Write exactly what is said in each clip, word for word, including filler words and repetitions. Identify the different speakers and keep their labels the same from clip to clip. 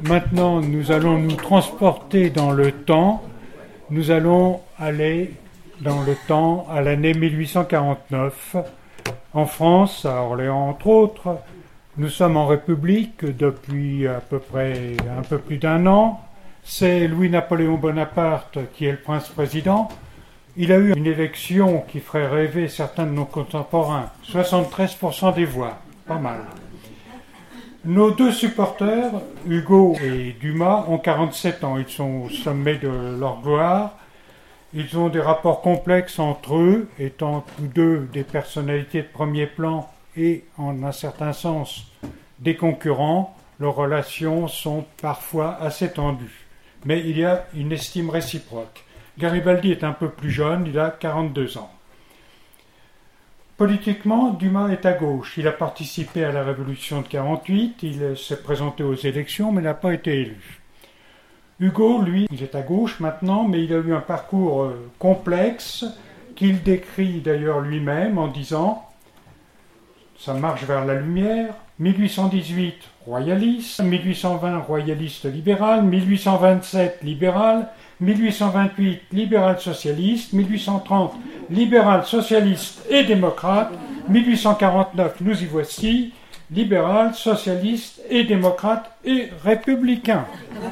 Speaker 1: maintenant nous allons nous transporter dans le temps. Nous allons aller dans le temps à l'année mille huit cent quarante-neuf. En France, à Orléans entre autres, nous sommes en République depuis à peu près un peu plus d'un an. C'est Louis-Napoléon Bonaparte qui est le prince-président. Il a eu une élection qui ferait rêver certains de nos contemporains. soixante-treize pour cent des voix, pas mal. Nos deux supporters, Hugo et Dumas, ont quarante-sept ans. Ils sont au sommet de leur gloire. Ils ont des rapports complexes entre eux, étant tous deux des personnalités de premier plan et, en un certain sens, des concurrents. Leurs relations sont parfois assez tendues. Mais il y a une estime réciproque. Garibaldi est un peu plus jeune, il a quarante-deux ans. Politiquement, Dumas est à gauche. Il a participé à la Révolution de quarante-huit, il s'est présenté aux élections, mais n'a pas été élu. Hugo, lui, il est à gauche maintenant, mais il a eu un parcours euh, complexe, qu'il décrit d'ailleurs lui-même en disant « Ça marche vers la lumière », mille huit cent dix-huit, royaliste, mille huit cent vingt, royaliste libéral, mille huit cent vingt-sept, libéral, mille huit cent vingt-huit, libéral-socialiste, mille huit cent trente, libéral-socialiste et démocrate, mille huit cent quarante-neuf, nous y voici, libéral, socialiste et démocrate et républicain.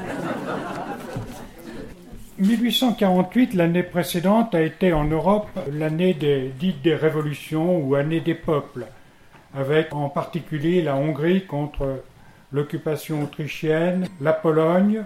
Speaker 1: mille huit cent quarante-huit, l'année précédente, a été en Europe l'année des, dite des révolutions ou année des peuples, avec en particulier la Hongrie contre l'occupation autrichienne, la Pologne,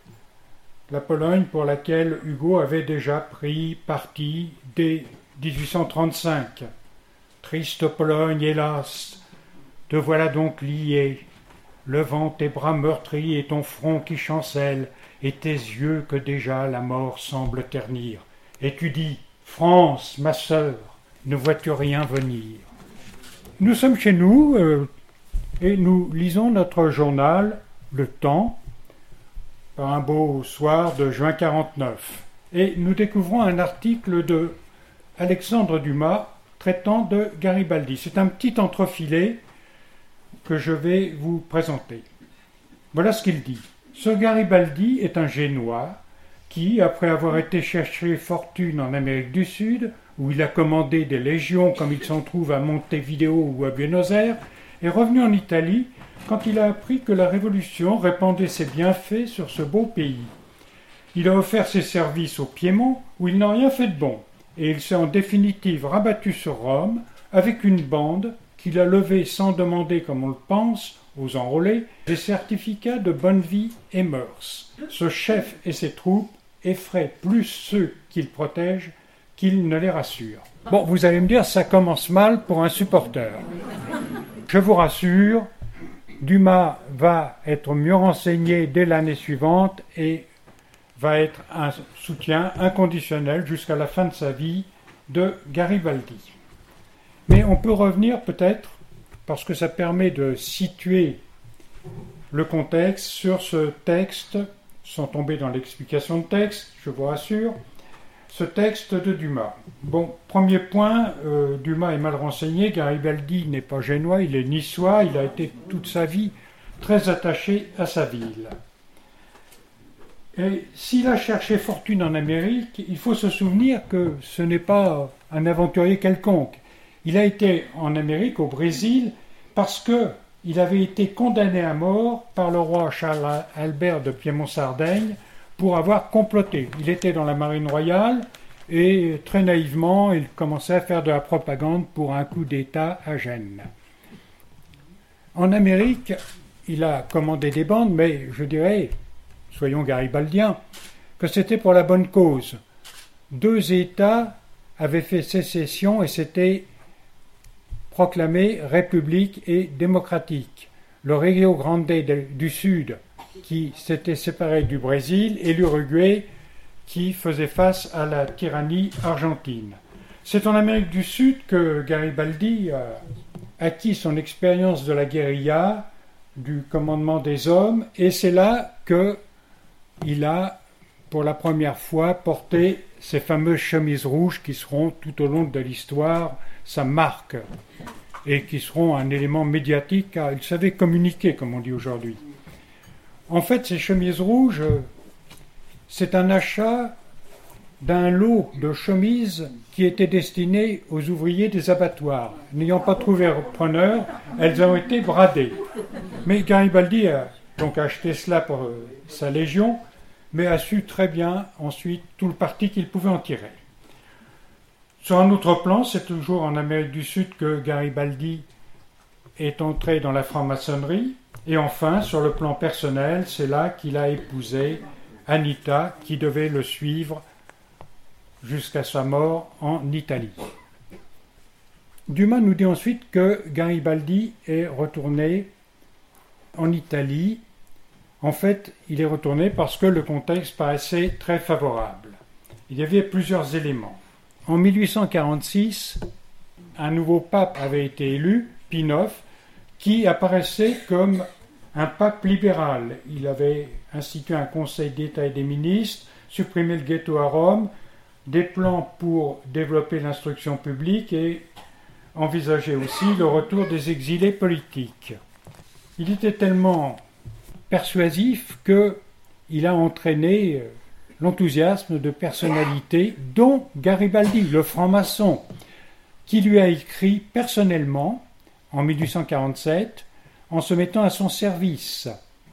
Speaker 1: la Pologne pour laquelle Hugo avait déjà pris parti dès dix-huit cent trente-cinq. Triste Pologne, hélas, te voilà donc lié, levant tes bras meurtris et ton front qui chancelle, et tes yeux que déjà la mort semble ternir. Et tu dis, France, ma sœur, ne vois-tu rien venir? Nous sommes chez nous euh, et nous lisons notre journal, Le Temps, par un beau soir de juin quarante-neuf. Et nous découvrons un article de Alexandre Dumas traitant de Garibaldi. C'est un petit entrefilet que je vais vous présenter. Voilà ce qu'il dit. Ce Garibaldi est un Génois qui, après avoir été chercher fortune en Amérique du Sud, où il a commandé des légions comme il s'en trouve à Montevideo ou à Buenos Aires, est revenu en Italie quand il a appris que la Révolution répandait ses bienfaits sur ce beau pays. Il a offert ses services au Piémont, où il n'a rien fait de bon, et il s'est en définitive rabattu sur Rome avec une bande qu'il a levée sans demander, comme on le pense, aux enrôlés, des certificats de bonne vie et mœurs. Ce chef et ses troupes effraient plus ceux qu'il protège qu'il ne les rassure. Bon, vous allez me dire, ça commence mal pour un supporter. Je vous rassure, Dumas va être mieux renseigné dès l'année suivante et va être un soutien inconditionnel jusqu'à la fin de sa vie de Garibaldi. Mais on peut revenir peut-être, parce que ça permet de situer le contexte sur ce texte, sans tomber dans l'explication de texte, je vous rassure, ce texte de Dumas. Bon, premier point, euh, Dumas est mal renseigné, Garibaldi n'est pas génois, il est niçois, il a été toute sa vie très attaché à sa ville. Et s'il a cherché fortune en Amérique, il faut se souvenir que ce n'est pas un aventurier quelconque. Il a été en Amérique, au Brésil, parce qu'il avait été condamné à mort par le roi Charles Albert de Piémont-Sardaigne pour avoir comploté. Il était dans la marine royale et très naïvement, il commençait à faire de la propagande pour un coup d'État à Gênes. En Amérique, il a commandé des bandes, mais je dirais, soyons garibaldiens, que c'était pour la bonne cause. Deux États avaient fait sécession et s'étaient proclamés république et démocratique. Le Rio Grande du Sud, qui s'était séparé du Brésil, et l'Uruguay, qui faisait face à la tyrannie argentine. C'est en Amérique du Sud que Garibaldi a acquis son expérience de la guérilla, du commandement des hommes, et c'est là qu'il a, pour la première fois, porté ces fameuses chemises rouges qui seront tout au long de l'histoire sa marque et qui seront un élément médiatique car il savait communiquer, comme on dit aujourd'hui. En fait, ces chemises rouges, c'est un achat d'un lot de chemises qui était destiné aux ouvriers des abattoirs. N'ayant pas trouvé repreneur, elles ont été bradées. Mais Garibaldi a donc acheté cela pour euh, sa légion, mais a su très bien ensuite tout le parti qu'il pouvait en tirer. Sur un autre plan, c'est toujours en Amérique du Sud que Garibaldi est entré dans la franc-maçonnerie. Et enfin, sur le plan personnel, c'est là qu'il a épousé Anita, qui devait le suivre jusqu'à sa mort en Italie. Dumas nous dit ensuite que Garibaldi est retourné en Italie. En fait, il est retourné parce que le contexte paraissait très favorable. Il y avait plusieurs éléments. En mille huit cent quarante-six, un nouveau pape avait été élu, Pie neuf, qui apparaissait comme un pape libéral. Il avait institué un conseil d'État et des ministres, supprimé le ghetto à Rome, des plans pour développer l'instruction publique et envisageait aussi le retour des exilés politiques. Il était tellement persuasif qu'il a entraîné l'enthousiasme de personnalités, dont Garibaldi, le franc-maçon, qui lui a écrit personnellement, en mille huit cent quarante-sept, en se mettant à son service.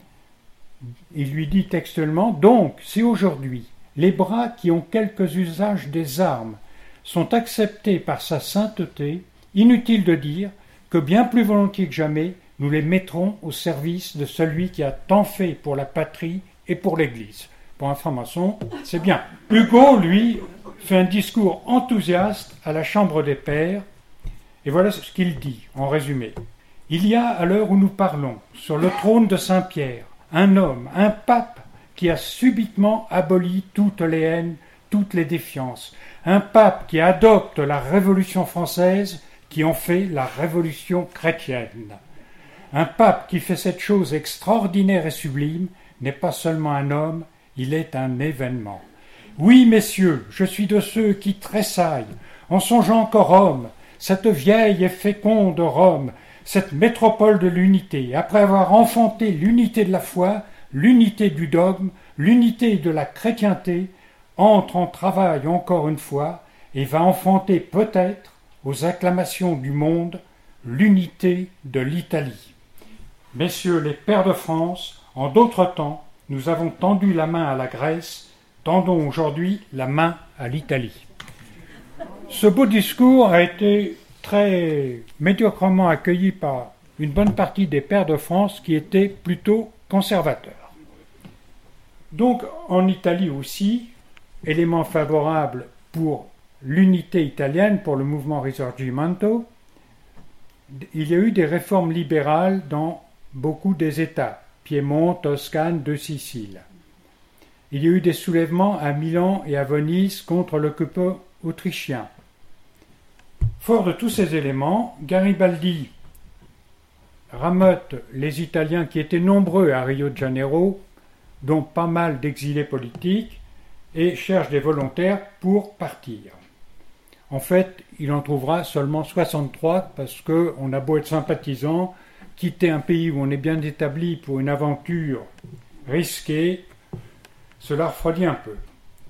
Speaker 1: Il lui dit textuellement « Donc, si aujourd'hui, les bras qui ont quelques usages des armes sont acceptés par sa sainteté, inutile de dire que bien plus volontiers que jamais, nous les mettrons au service de celui qui a tant fait pour la patrie et pour l'Église. » Pour un franc-maçon, c'est bien. Hugo, lui, fait un discours enthousiaste à la Chambre des Pairs, et voilà ce qu'il dit, en résumé. « Il y a, à l'heure où nous parlons, sur le trône de Saint-Pierre, un homme, un pape, qui a subitement aboli toutes les haines, toutes les défiances. Un pape qui adopte la Révolution française, qui en fait la Révolution chrétienne. Un pape qui fait cette chose extraordinaire et sublime n'est pas seulement un homme, il est un événement. Oui, messieurs, je suis de ceux qui tressaillent, en songeant qu'au Rome, cette vieille et féconde Rome, cette métropole de l'unité, après avoir enfanté l'unité de la foi, l'unité du dogme, l'unité de la chrétienté, entre en travail encore une fois et va enfanter peut-être, aux acclamations du monde, l'unité de l'Italie. Messieurs les pairs de France, en d'autres temps, nous avons tendu la main à la Grèce, tendons aujourd'hui la main à l'Italie. Ce beau discours a été très médiocrement accueilli par une bonne partie des pairs de France qui étaient plutôt conservateurs. Donc, en Italie aussi, élément favorable pour l'unité italienne, pour le mouvement Risorgimento, il y a eu des réformes libérales dans beaucoup des États, Piémont, Toscane, de Sicile. Il y a eu des soulèvements à Milan et à Venise contre l'occupant autrichien. Fort de tous ces éléments, Garibaldi ramote les Italiens qui étaient nombreux à Rio de Janeiro, dont pas mal d'exilés politiques, et cherche des volontaires pour partir. En fait, il en trouvera seulement soixante-trois parce qu'on a beau être sympathisant, quitter un pays où on est bien établi pour une aventure risquée, cela refroidit un peu.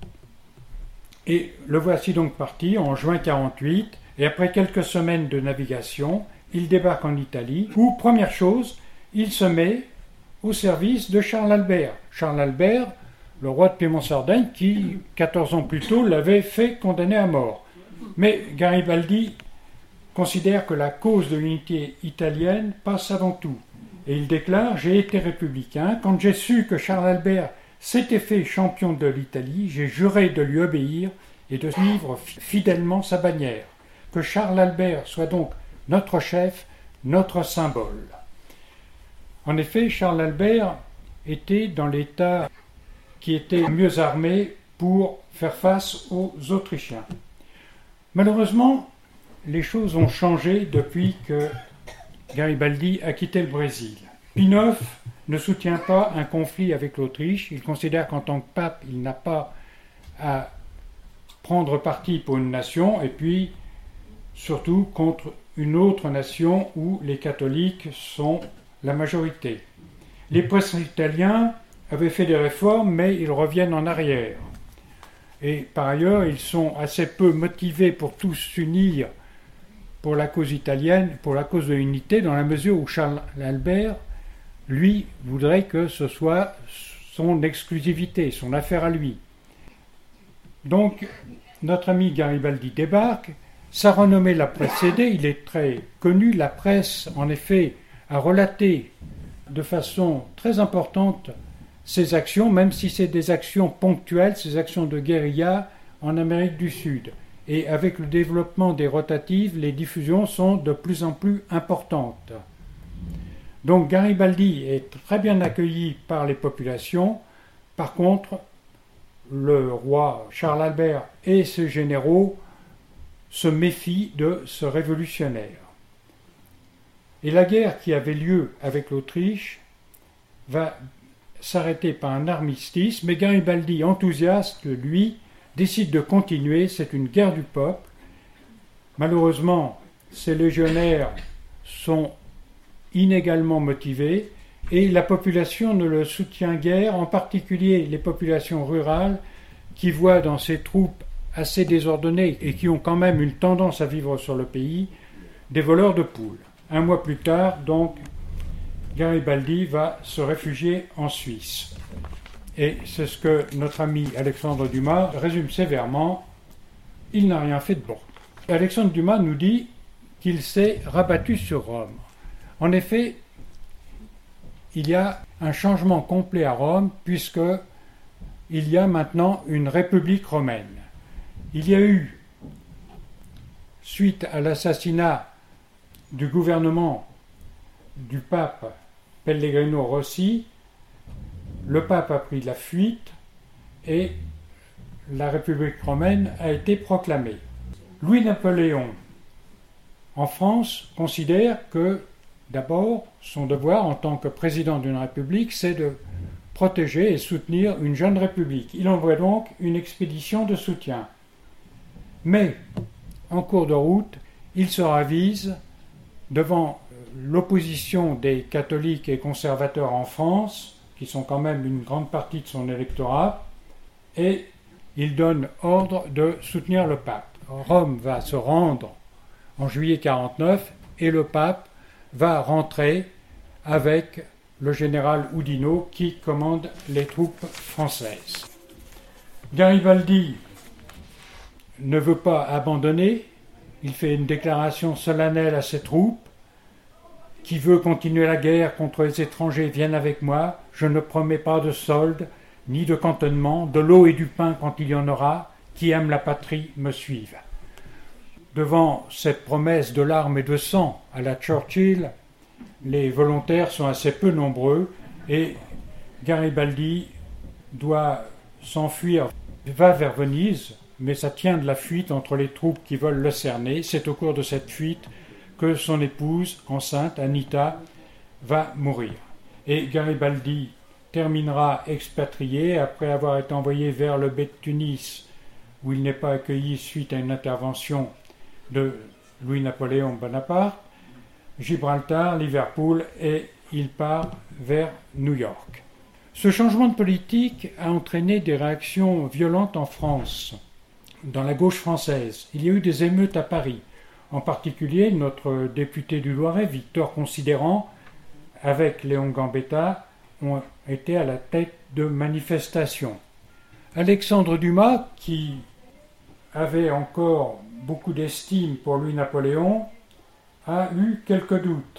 Speaker 1: Et le voici donc parti en juin quarante-huit, et après quelques semaines de navigation, il débarque en Italie, où, première chose, il se met au service de Charles Albert. Charles Albert, le roi de Piémont-Sardaigne, qui, quatorze ans plus tôt, l'avait fait condamner à mort. Mais Garibaldi considère que la cause de l'unité italienne passe avant tout. Et il déclare « J'ai été républicain. Quand j'ai su que Charles Albert s'était fait champion de l'Italie, j'ai juré de lui obéir et de suivre fidèlement sa bannière. Que Charles Albert soit donc notre chef, notre symbole. » En effet, Charles Albert était dans l'État qui était mieux armé pour faire face aux Autrichiens. Malheureusement, les choses ont changé depuis que Garibaldi a quitté le Brésil. Pie neuf ne soutient pas un conflit avec l'Autriche. Il considère qu'en tant que pape, il n'a pas à prendre parti pour une nation et puis surtout contre une autre nation où les catholiques sont la majorité. Les princes italiens avaient fait des réformes, mais ils reviennent en arrière. Et par ailleurs, ils sont assez peu motivés pour tous s'unir pour la cause italienne, pour la cause de l'unité, dans la mesure où Charles Albert, lui, voudrait que ce soit son exclusivité, son affaire à lui. Donc, notre ami Garibaldi débarque. Sa renommée l'a précédé, il est très connu. La presse, en effet, a relaté de façon très importante ses actions, même si c'est des actions ponctuelles, ces actions de guérilla en Amérique du Sud. Et avec le développement des rotatives, les diffusions sont de plus en plus importantes. Donc Garibaldi est très bien accueilli par les populations. Par contre, le roi Charles Albert et ses généraux se méfient de ce révolutionnaire. Et la guerre qui avait lieu avec l'Autriche va s'arrêter par un armistice, mais Garibaldi, enthousiaste, lui, décide de continuer. C'est une guerre du peuple. Malheureusement, ces légionnaires sont inégalement motivés et la population ne le soutient guère, en particulier les populations rurales qui voient dans ces troupes assez désordonnées et qui ont quand même une tendance à vivre sur le pays, des voleurs de poules. Un mois plus tard, donc, Garibaldi va se réfugier en Suisse. Et c'est ce que notre ami Alexandre Dumas résume sévèrement: il n'a rien fait de bon. Alexandre Dumas nous dit qu'il s'est rabattu sur Rome. En effet, il y a un changement complet à Rome, puisque il y a maintenant une république romaine. Il y a eu, suite à l'assassinat du gouvernement du pape Pellegrino Rossi, le pape a pris la fuite et la République romaine a été proclamée. Louis-Napoléon, en France, considère que, d'abord, son devoir en tant que président d'une république, c'est de protéger et soutenir une jeune république. Il envoie donc une expédition de soutien. Mais, en cours de route, il se ravise devant l'opposition des catholiques et conservateurs en France, qui sont quand même une grande partie de son électorat, et il donne ordre de soutenir le pape. Rome va se rendre en juillet quarante-neuf et le pape va rentrer avec le général Oudinot qui commande les troupes françaises. Garibaldi ne veut pas abandonner, il fait une déclaration solennelle à ses troupes: qui veut continuer la guerre contre les étrangers vienne avec moi, je ne promets pas de solde, ni de cantonnement, de l'eau et du pain quand il y en aura, qui aime la patrie me suive. Devant cette promesse de larmes et de sang à la Churchill, les volontaires sont assez peu nombreux et Garibaldi doit s'enfuir, va vers Venise, mais ça tient de la fuite entre les troupes qui veulent le cerner. C'est au cours de cette fuite que son épouse, enceinte, Anita, va mourir. Et Garibaldi terminera expatrié après avoir été envoyé vers le Bey de Tunis, où il n'est pas accueilli suite à une intervention de Louis-Napoléon Bonaparte, Gibraltar, Liverpool, et il part vers New York. Ce changement de politique a entraîné des réactions violentes en France, dans la gauche française. Il y a eu des émeutes à Paris. En particulier, notre député du Loiret, Victor Considérant, avec Léon Gambetta, ont été à la tête de manifestations. Alexandre Dumas, qui avait encore beaucoup d'estime pour Louis-Napoléon, a eu quelques doutes.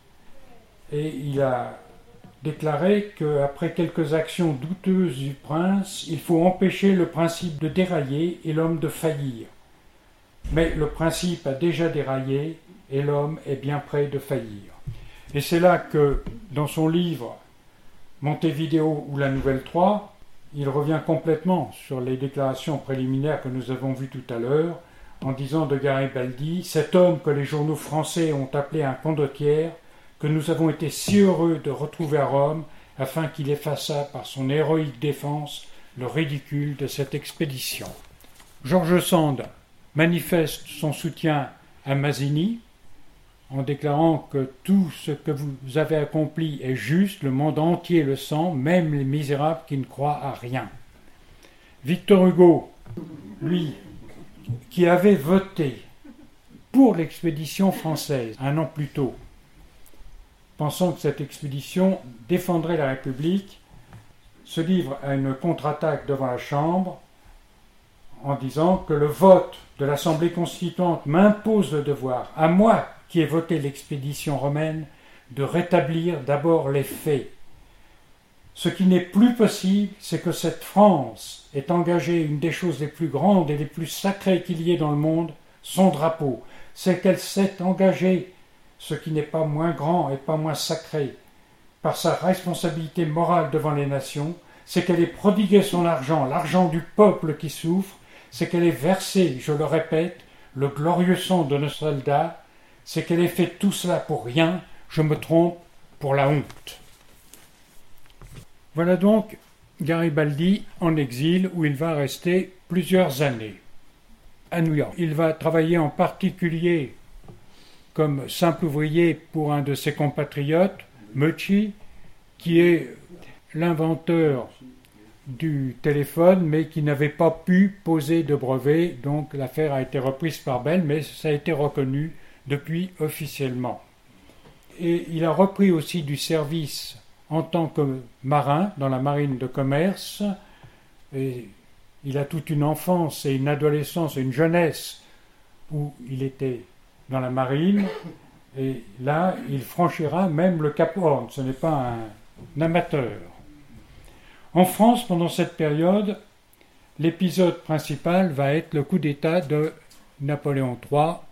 Speaker 1: Et il a déclaré qu'après quelques actions douteuses du prince, il faut empêcher le principe de dérailler et l'homme de faillir. Mais le principe a déjà déraillé et l'homme est bien près de faillir. Et c'est là que, dans son livre Montevideo ou la Nouvelle trois, il revient complètement sur les déclarations préliminaires que nous avons vues tout à l'heure, en disant de Garibaldi: cet homme que les journaux français ont appelé un condottiere, que nous avons été si heureux de retrouver à Rome, afin qu'il effaçât par son héroïque défense le ridicule de cette expédition. George Sand manifeste son soutien à Mazzini en déclarant que tout ce que vous avez accompli est juste, le monde entier le sent, même les misérables qui ne croient à rien. Victor Hugo, lui, qui avait voté pour l'expédition française un an plus tôt, pensant que cette expédition défendrait la République, se livre à une contre-attaque devant la Chambre en disant que le vote de l'Assemblée constituante m'impose le devoir, à moi qui ai voté l'expédition romaine, de rétablir d'abord les faits. Ce qui n'est plus possible, c'est que cette France ait engagé une des choses les plus grandes et les plus sacrées qu'il y ait dans le monde, son drapeau. C'est qu'elle s'est engagée, ce qui n'est pas moins grand et pas moins sacré, par sa responsabilité morale devant les nations, c'est qu'elle ait prodigué son argent, l'argent du peuple qui souffre, c'est qu'elle ait versé, je le répète, le glorieux sang de nos soldats, c'est qu'elle ait fait tout cela pour rien, je me trompe, pour la honte. Voilà donc Garibaldi en exil où il va rester plusieurs années à New York. Il va travailler en particulier comme simple ouvrier pour un de ses compatriotes, Meucci, qui est l'inventeur du téléphone, mais qui n'avait pas pu poser de brevet, donc l'affaire a été reprise par Bell, mais ça a été reconnu depuis officiellement. Et il a repris aussi du service en tant que marin dans la marine de commerce, et il a toute une enfance et une adolescence et une jeunesse où il était dans la marine, et là il franchira même le Cap Horn, ce n'est pas un, un amateur. En France, pendant cette période, l'épisode principal va être le coup d'État de Napoléon trois,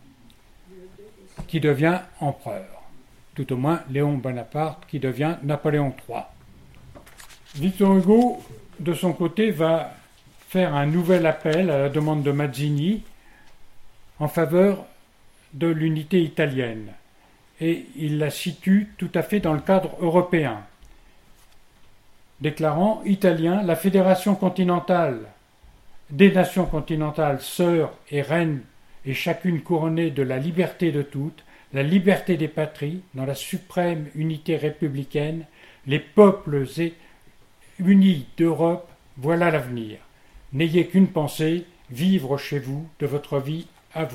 Speaker 1: qui devient empereur. Tout au moins Léon Bonaparte, qui devient Napoléon trois. Victor Hugo, de son côté, va faire un nouvel appel à la demande de Mazzini en faveur de l'unité italienne. Et il la situe tout à fait dans le cadre européen, déclarant « Italien, la fédération continentale des nations continentales, sœurs et reines, et chacune couronnée de la liberté de toutes, la liberté des patries, dans la suprême unité républicaine, les peuples unis d'Europe, voilà l'avenir. N'ayez qu'une pensée, vivre chez vous, de votre vie à vous. »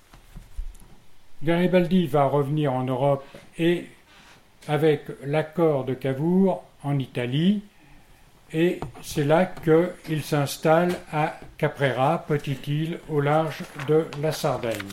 Speaker 1: Garibaldi va revenir en Europe et, avec l'accord de Cavour, en Italie, et c'est là qu'il s'installe à Caprera, petite île au large de la Sardaigne.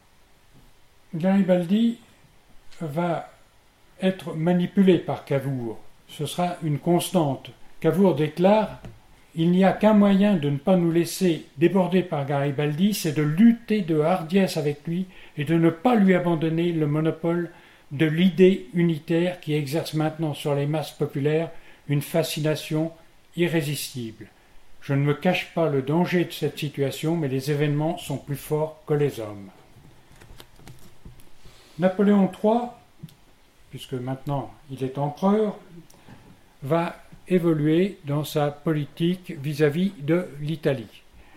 Speaker 1: Garibaldi va être manipulé par Cavour. Ce sera une constante. Cavour déclare « Il n'y a qu'un moyen de ne pas nous laisser déborder par Garibaldi, c'est de lutter de hardiesse avec lui et de ne pas lui abandonner le monopole de l'idée unitaire qui exerce maintenant sur les masses populaires une fascination irrésistible. Je ne me cache pas le danger de cette situation, mais les événements sont plus forts que les hommes. » Napoléon trois, puisque maintenant il est empereur, va évoluer dans sa politique vis-à-vis de l'Italie.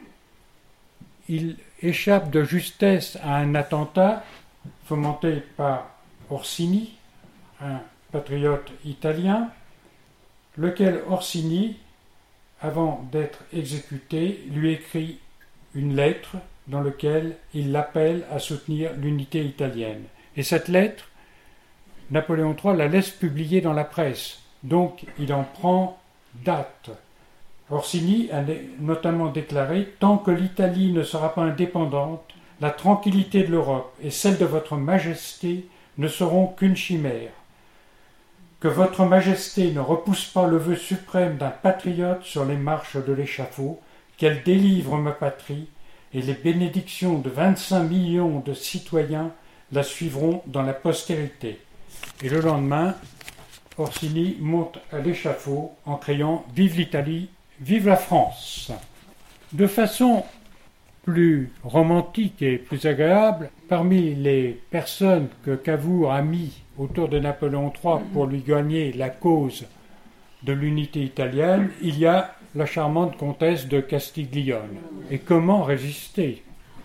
Speaker 1: Il échappe de justesse à un attentat fomenté par Orsini, un patriote italien, lequel Orsini, avant d'être exécuté, lui écrit une lettre dans laquelle il l'appelle à soutenir l'unité italienne. Et cette lettre, Napoléon trois la laisse publier dans la presse, donc il en prend date. Orsini a notamment déclaré « Tant que l'Italie ne sera pas indépendante, la tranquillité de l'Europe et celle de votre Majesté ne seront qu'une chimère. Que votre Majesté ne repousse pas le vœu suprême d'un patriote sur les marches de l'échafaud, qu'elle délivre ma patrie, et les bénédictions de vingt-cinq millions de citoyens la suivront dans la postérité. » Et le lendemain, Orsini monte à l'échafaud en criant « Vive l'Italie, vive la France !» De façon plus romantique et plus agréable, parmi les personnes que Cavour a mis autour de Napoléon trois pour lui gagner la cause de l'unité italienne, il y a la charmante comtesse de Castiglione. Et comment résister ?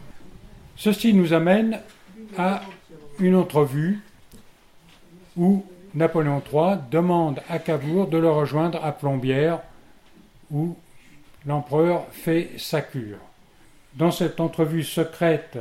Speaker 1: Ceci nous amène à une entrevue où Napoléon trois demande à Cavour de le rejoindre à Plombières, où l'empereur fait sa cure. Dans cette entrevue secrète,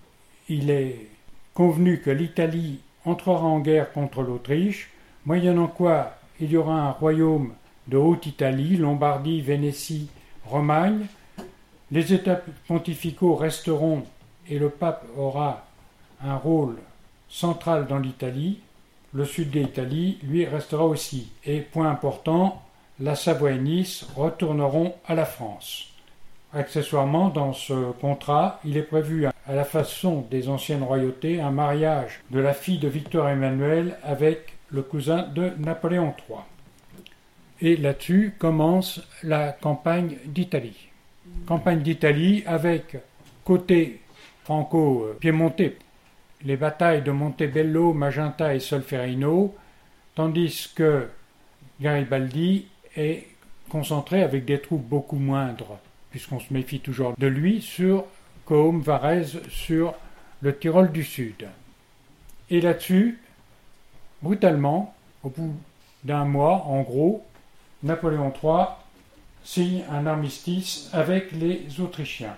Speaker 1: il est convenu que l'Italie entrera en guerre contre l'Autriche, moyennant quoi il y aura un royaume de Haute-Italie, Lombardie, Vénétie, Romagne. Les États pontificaux resteront et le pape aura un rôle central dans l'Italie. Le sud de l'Italie, lui, restera aussi. Et point important, la Savoie et Nice retourneront à la France. Accessoirement, dans ce contrat, il est prévu, à la façon des anciennes royautés, un mariage de la fille de Victor Emmanuel avec le cousin de Napoléon trois. Et là-dessus commence la campagne d'Italie. Campagne d'Italie avec, côté franco-piémontais, les batailles de Montebello, Magenta et Solferino, tandis que Garibaldi est concentré avec des troupes beaucoup moindres, puisqu'on se méfie toujours de lui, sur Caume, Varèse, sur le Tyrol du Sud. Et là-dessus, brutalement, au bout d'un mois, en gros, Napoléon trois signe un armistice avec les Autrichiens.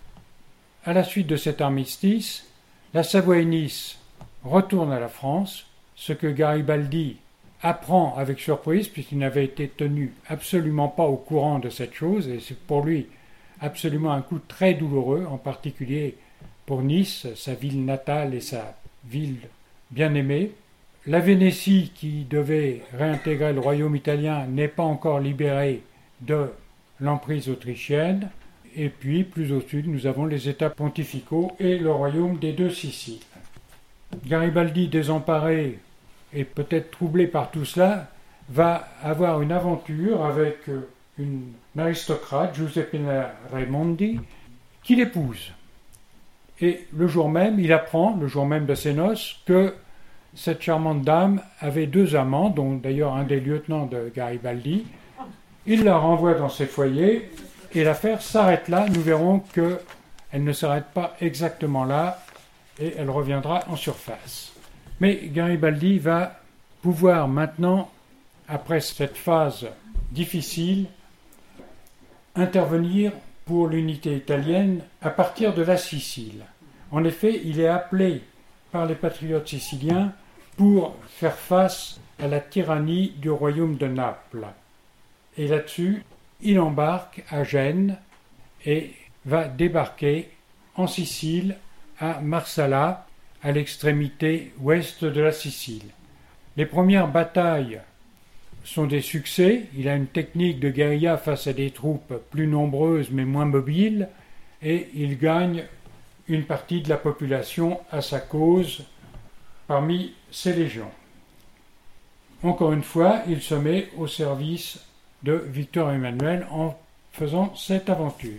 Speaker 1: À la suite de cet armistice, la Savoie et Nice retournent à la France, ce que Garibaldi apprend avec surprise, puisqu'il n'avait été tenu absolument pas au courant de cette chose, et c'est pour lui absolument un coup très douloureux, en particulier pour Nice, sa ville natale et sa ville bien-aimée. La Vénétie, qui devait réintégrer le royaume italien, n'est pas encore libérée de l'emprise autrichienne. Et puis, plus au sud, nous avons les États pontificaux et le royaume des deux Siciles. Garibaldi, désemparé et peut-être troublé par tout cela, va avoir une aventure avec une aristocrate, Giuseppina Raimondi, qu'il épouse. Et le jour même, il apprend, le jour même de ses noces, que cette charmante dame avait deux amants, dont d'ailleurs un des lieutenants de Garibaldi. Il la renvoie dans ses foyers, et l'affaire s'arrête là. Nous verrons qu'elle ne s'arrête pas exactement là, et elle reviendra en surface. Mais Garibaldi va pouvoir maintenant, après cette phase difficile, intervenir pour l'unité italienne à partir de la Sicile. En effet, il est appelé par les patriotes siciliens pour faire face à la tyrannie du royaume de Naples. Et là-dessus, il embarque à Gênes et va débarquer en Sicile, à Marsala, à l'extrémité ouest de la Sicile. Les premières batailles sont des succès. Il a une technique de guérilla face à des troupes plus nombreuses mais moins mobiles, et il gagne une partie de la population à sa cause parmi ses légions. Encore une fois, il se met au service de Victor Emmanuel en faisant cette aventure.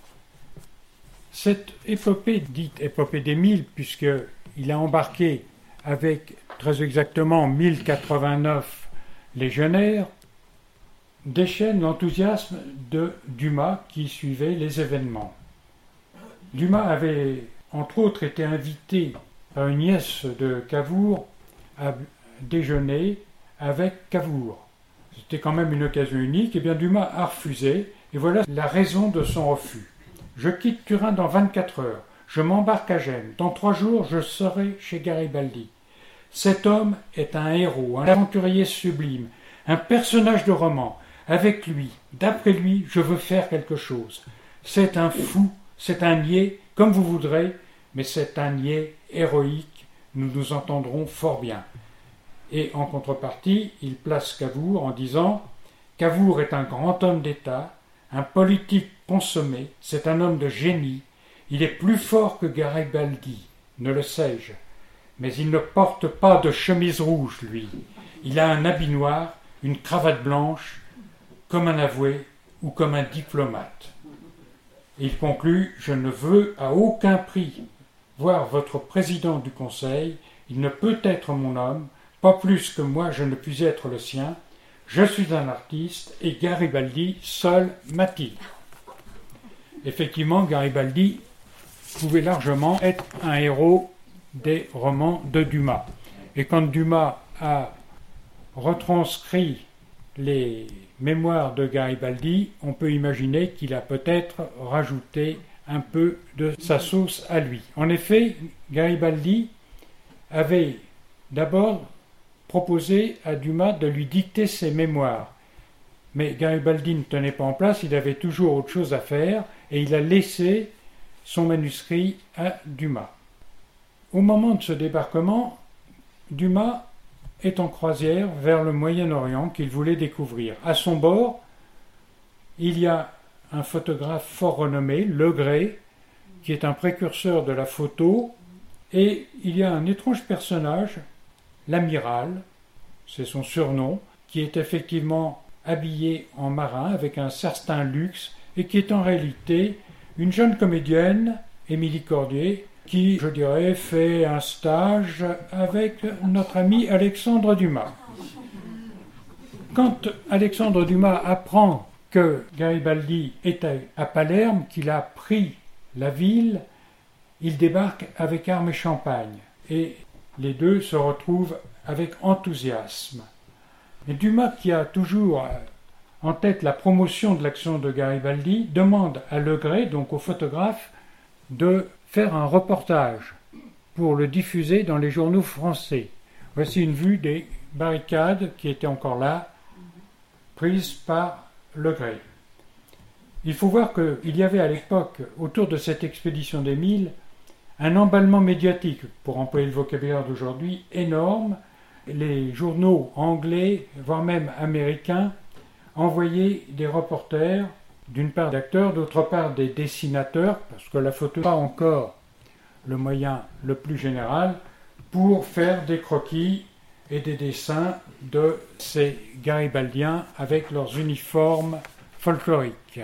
Speaker 1: Cette épopée, dite épopée des mille, puisqu'il a embarqué avec très exactement mille quatre-vingt-neuf légionnaires, déchaîne l'enthousiasme de Dumas qui suivait les événements. Dumas avait entre autres été invité par une nièce de Cavour à déjeuner avec Cavour. C'était quand même une occasion unique, et bien Dumas a refusé, et voilà la raison de son refus. Je quitte Turin dans vingt-quatre heures, je m'embarque à Gênes, dans trois jours je serai chez Garibaldi. Cet homme est un héros, un aventurier sublime, un personnage de roman. Avec lui, d'après lui, je veux faire quelque chose. C'est un fou, c'est un niais, comme vous voudrez, mais c'est un niais héroïque, nous nous entendrons fort bien. Et en contrepartie, il place Cavour en disant « Cavour est un grand homme d'État, un politique consommé, c'est un homme de génie, il est plus fort que Garibaldi, ne le sais-je, mais il ne porte pas de chemise rouge, lui. Il a un habit noir, une cravate blanche, comme un avoué ou comme un diplomate. » Et il conclut « Je ne veux à aucun prix voir votre président du Conseil, il ne peut être mon homme, pas plus que moi je ne puis être le sien, je suis un artiste et Garibaldi seul m'attire. » Effectivement, Garibaldi pouvait largement être un héros des romans de Dumas. Et quand Dumas a retranscrit les mémoires de Garibaldi, on peut imaginer qu'il a peut-être rajouté un peu de sa sauce à lui. En effet, Garibaldi avait d'abord proposé à Dumas de lui dicter ses mémoires. Mais Garibaldi ne tenait pas en place, il avait toujours autre chose à faire, et il a laissé son manuscrit à Dumas. Au moment de ce débarquement, Dumas est en croisière vers le Moyen-Orient qu'il voulait découvrir. À son bord, il y a un photographe fort renommé, Legret, qui est un précurseur de la photo, et il y a un étrange personnage, l'amiral, c'est son surnom, qui est effectivement habillé en marin avec un certain luxe et qui est en réalité une jeune comédienne, Émilie Cordier, qui, je dirais, fait un stage avec notre ami Alexandre Dumas. Quand Alexandre Dumas apprend que Garibaldi est à Palerme, qu'il a pris la ville, il débarque avec armes et champagne, et les deux se retrouvent avec enthousiasme. Et Dumas, qui a toujours en tête la promotion de l'action de Garibaldi, demande à Legret, donc au photographe, de faire un reportage pour le diffuser dans les journaux français. Voici une vue des barricades qui étaient encore là, prises par Legret. Il faut voir qu'il y avait à l'époque, autour de cette expédition des Mille, un emballement médiatique, pour employer le vocabulaire d'aujourd'hui, énorme. Les journaux anglais, voire même américains, envoyaient des reporters, d'une part d'acteurs, d'autre part des dessinateurs, parce que la photo n'est pas encore le moyen le plus général, pour faire des croquis et des dessins de ces Garibaldiens avec leurs uniformes folkloriques.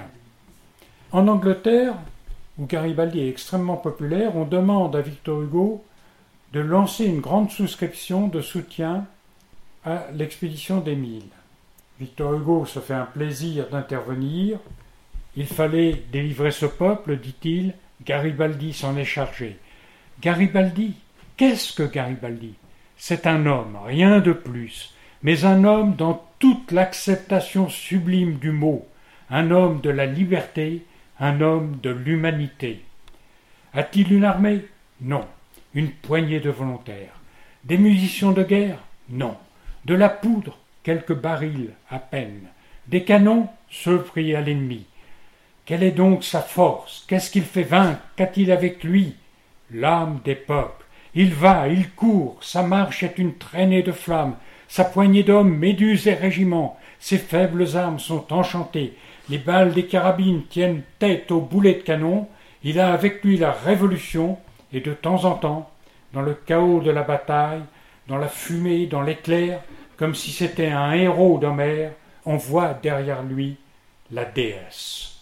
Speaker 1: En Angleterre, où Garibaldi est extrêmement populaire, on demande à Victor Hugo de lancer une grande souscription de soutien à l'expédition des Mille. Victor Hugo se fait un plaisir d'intervenir. Il fallait délivrer ce peuple, dit-il, Garibaldi s'en est chargé. Garibaldi, qu'est-ce que Garibaldi? C'est un homme, rien de plus, mais un homme dans toute l'acceptation sublime du mot, un homme de la liberté, un homme de l'humanité. A-t-il une armée? Non. Une poignée de volontaires. Des munitions de guerre? Non. De la poudre? Quelques barils à peine. Des canons? Ceux pris à l'ennemi. Quelle est donc sa force? Qu'est-ce qu'il fait vaincre? Qu'a-t-il avec lui? L'âme des peuples. Il va, il court, sa marche est une traînée de flammes, sa poignée d'hommes méduse et régiments, ses faibles armes sont enchantées, les balles des carabines tiennent tête aux boulets de canon, il a avec lui la révolution, et de temps en temps, dans le chaos de la bataille, dans la fumée, dans l'éclair, comme si c'était un héros d'Homère, on voit derrière lui la déesse.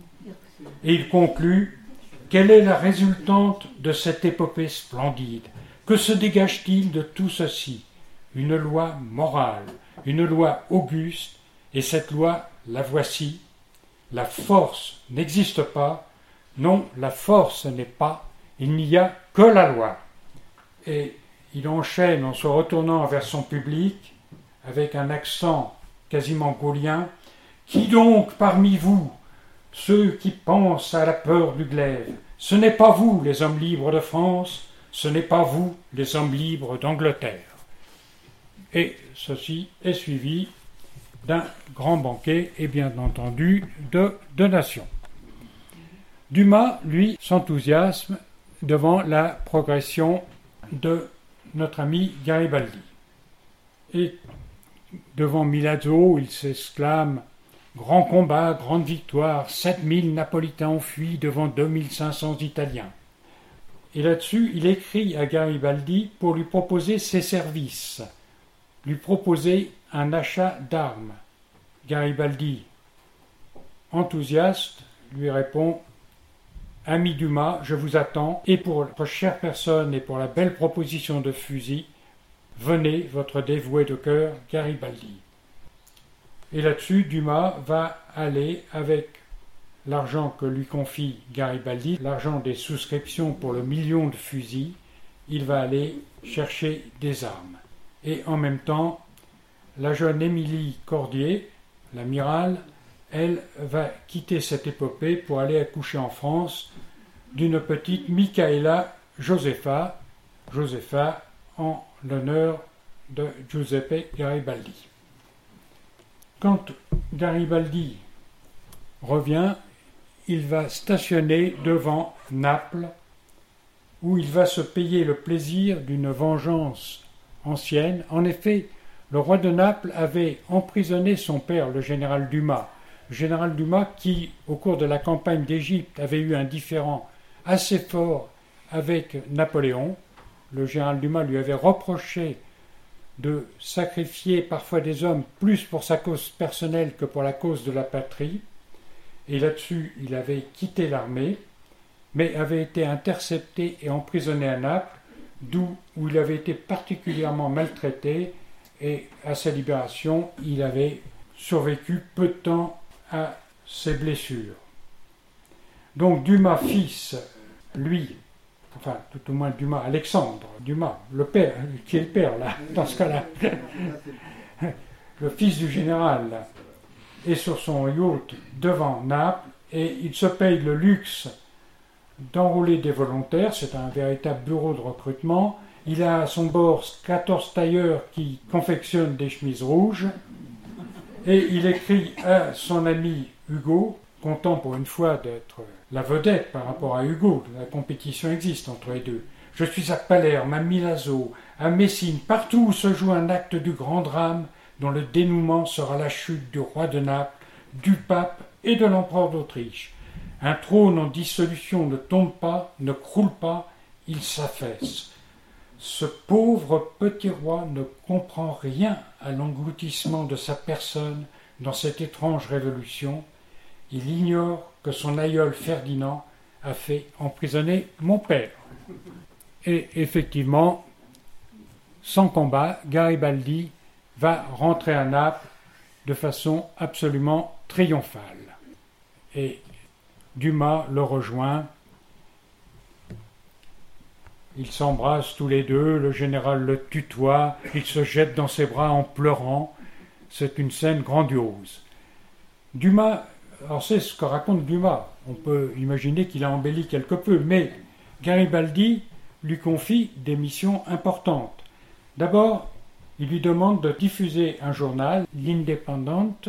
Speaker 1: Et il conclut: quelle est la résultante de cette épopée splendide? Que se dégage-t-il de tout ceci? Une loi morale, une loi auguste, et cette loi, la voici. La force n'existe pas, non, la force n'est pas, il n'y a que la loi. Et il enchaîne en se retournant vers son public, avec un accent quasiment gaulien: qui donc parmi vous, ceux qui pensent à la peur du glaive, ce n'est pas vous les hommes libres de France, ce n'est pas vous les hommes libres d'Angleterre. Et ceci est suivi d'un grand banquet et bien entendu de donations. Dumas, lui, s'enthousiasme devant la progression de notre ami Garibaldi. Et devant Milazzo, il s'exclame: grand combat, grande victoire, sept mille Napolitains ont fui devant deux mille cinq cents Italiens. Et là-dessus, il écrit à Garibaldi pour lui proposer ses services, lui proposer un achat d'armes. Garibaldi, enthousiaste, lui répond: ami Dumas, je vous attends, et pour votre chère personne et pour la belle proposition de fusil, venez, votre dévoué de cœur, Garibaldi. Et là-dessus, Dumas va aller avec l'argent que lui confie Garibaldi, l'argent des souscriptions pour le million de fusils, il va aller chercher des armes. Et en même temps, la jeune Émilie Cordier, l'amiral, elle va quitter cette épopée pour aller accoucher en France d'une petite Michaela Josefa, Josefa en l'honneur de Giuseppe Garibaldi. Quand Garibaldi revient, il va stationner devant Naples, où il va se payer le plaisir d'une vengeance ancienne. En effet, le roi de Naples avait emprisonné son père, le général Dumas. Le général Dumas qui, au cours de la campagne d'Égypte, avait eu un différend assez fort avec Napoléon. Le général Dumas lui avait reproché de sacrifier parfois des hommes plus pour sa cause personnelle que pour la cause de la patrie. Et là-dessus, il avait quitté l'armée, mais avait été intercepté et emprisonné à Naples, d'où où il avait été particulièrement maltraité, et à sa libération, il avait survécu peu de temps à ses blessures. Donc Dumas fils, lui, enfin tout au moins Dumas, Alexandre Dumas, le père, qui est le père là, dans ce cas-là, le fils du général, est sur son yacht devant Naples et il se paye le luxe d'enrôler des volontaires. C'est un véritable bureau de recrutement. Il a à son bord quatorze tailleurs qui confectionnent des chemises rouges et il écrit à son ami Hugo, content pour une fois d'être la vedette par rapport à Hugo. La compétition existe entre les deux. Je suis à Palerme, à Milazzo, à Messine, partout où se joue un acte du grand drame dont le dénouement sera la chute du roi de Naples, du pape et de l'empereur d'Autriche. Un trône en dissolution ne tombe pas, ne croule pas, il s'affaisse. Ce pauvre petit roi ne comprend rien à l'engloutissement de sa personne dans cette étrange révolution. Il ignore que son aïeul Ferdinand a fait emprisonner mon père. Et effectivement, sans combat, Garibaldi va rentrer à Naples de façon absolument triomphale. Et Dumas le rejoint. Ils s'embrassent tous les deux, le général le tutoie, il se jette dans ses bras en pleurant. C'est une scène grandiose. Dumas, alors c'est ce que raconte Dumas, on peut imaginer qu'il a embelli quelque peu, mais Garibaldi lui confie des missions importantes. D'abord, il lui demande de diffuser un journal, l'Indépendante,